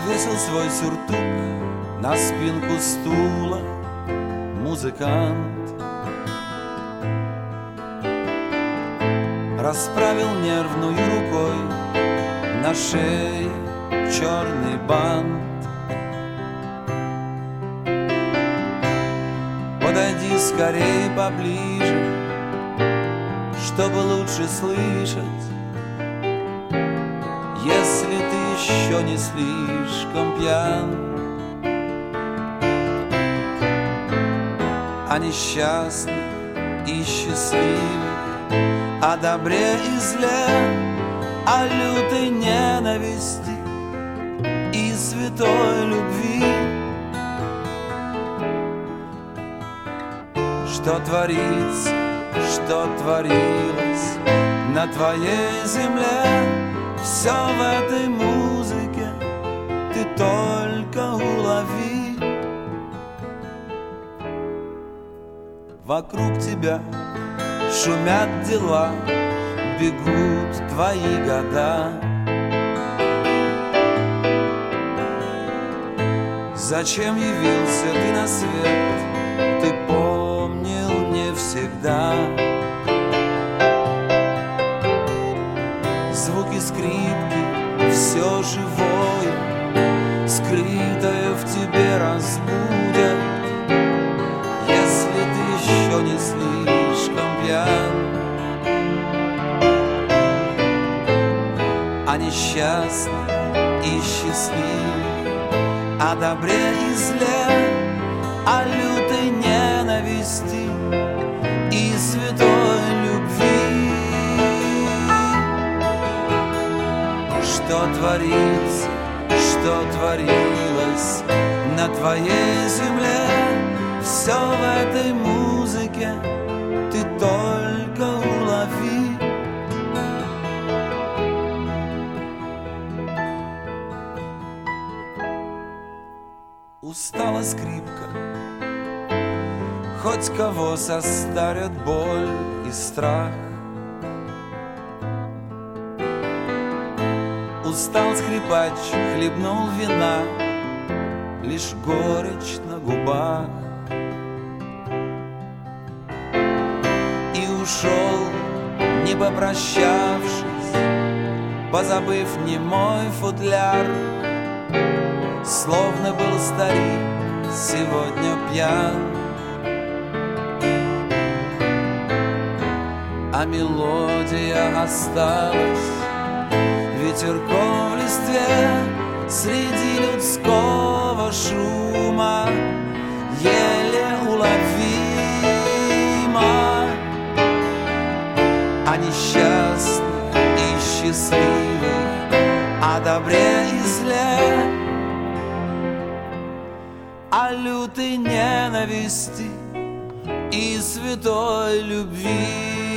Повесил свой сюртук на спинку стула музыкант, расправил нервную рукой на шее черный бант. Подойди скорей поближе, чтобы лучше слышать, если ты еще не слишком пьян. О несчастных и счастливых, о добре и зле, о лютой ненависти и святой любви. Что творится, что творилось на твоей земле, все в этой музыке ты только улови. Вокруг тебя шумят дела, бегут твои года. Зачем явился ты на свет, ты помнил не всегда. Звуки скрипки, все живое, скрытое в тебе разбудят, если ты еще не слишком пьян. О несчастных и счастливых, о добре и зле, о лютой ненависти и святой любви. Что творится, что творилось на твоей земле, все в этой музыке ты только улови. Устала скрипка, хоть кого состарят боль и страх. Устал скрипач, хлебнул вина, лишь горечь на губах. И ушел, не попрощавшись, позабыв немой футляр. Словно был старик сегодня пьян, а мелодия осталась ветерком в листве среди людского шума, еле уловима. О несчастных и счастливых, о добре и зле, о лютой ненависти и святой любви.